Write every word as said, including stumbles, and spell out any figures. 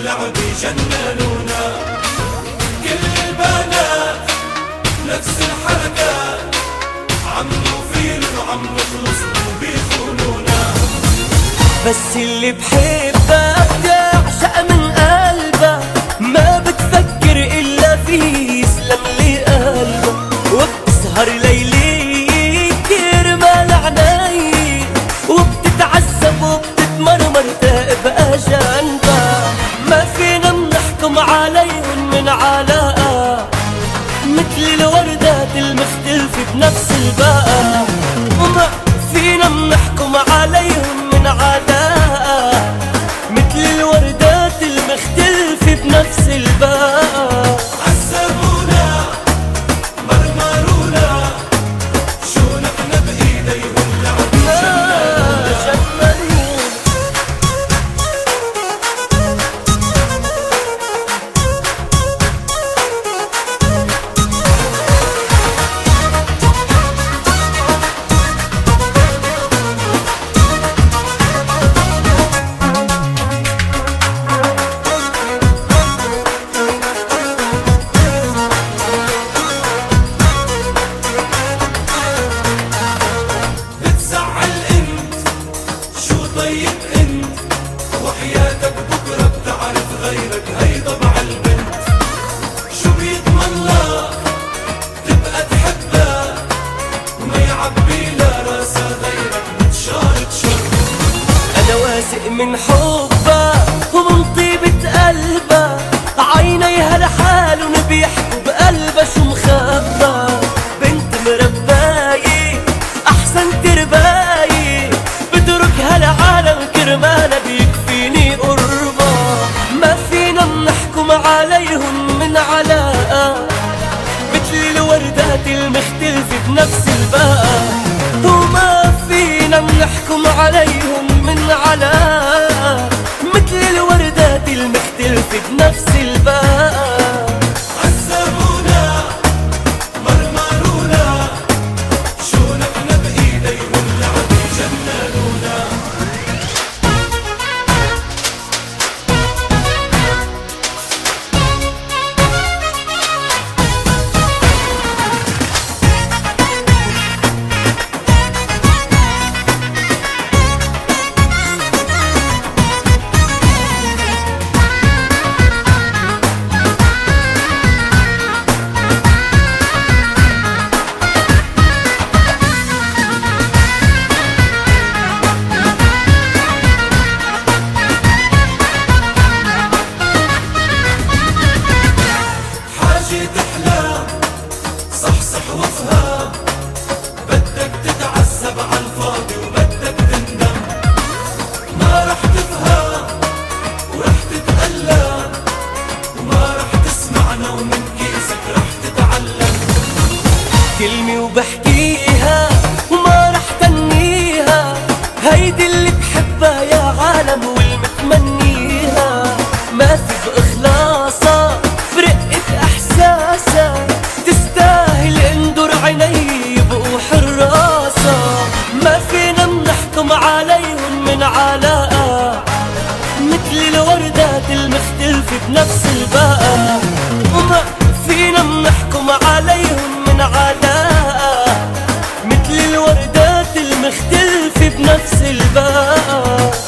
واللعب يجننونا. كل البنات نفس الحركات، عم نفيل وعم نخلص وبيخونونا. بس اللي بحبك تعشق من قلبك، ما بتفكر إلا فيه، يسلم لي قلبك. وبتسهر ليلي كرمال عيني، وبتتعذب وبتتمرمر تبقى جنبك. ما فينا بنحكم عليهم من علاقة، مثل الوردات المختلفة بنفس الباقة. وما فينا بنحكم عليهم من علاقة، مثل الوردات المختلفة بنفس الباقة. عذبونا مرمرونا، شو نحن بإيديهم لعب جننونا. طيب انت وحياتك بكرة بتعرف غيرك، هي طبع البنت. شو بيضمن لك تبقى تحبها وما يعبي لا راسها غيرك، بتشارك شر. أنا واثق من حبك ومن طيبة قلبك، عينيها لحالهم بيحكوا بقلبها شو مخبى. بنت مرباية أحسن ترباية، بتركها لعالم كرمالها بيكفيني قربا. ما فينا بنحكم عليهم من علاقة، مثل الوردات المختلفة بنفس الباقة. وما فينا بنحكم عليهم من علاقة، مثل الوردات المختلفة بنفس الباقة. تحلم صحصح وافهم، بدك تتعذب عالفاضي وبدك تندم. ما رح تفهم ورح تتألم، وما رح تسمعنا ومن كيسك رح تتعلم. كلمة وبحكيها وما رح تنيها، هيدي اللي بحبها يا عالم والمتمنيها. ما في بإخلاصها برقة احساسها، تستاهل اندر عيني يبقوا حراسة. ما فينا بنحكم عليهم من علاقة، مثل الوردات المختلفة بنفس الباقة. وما فينا بنحكم عليهم من علاقة، مثل الوردات المختلفة بنفس الباقة.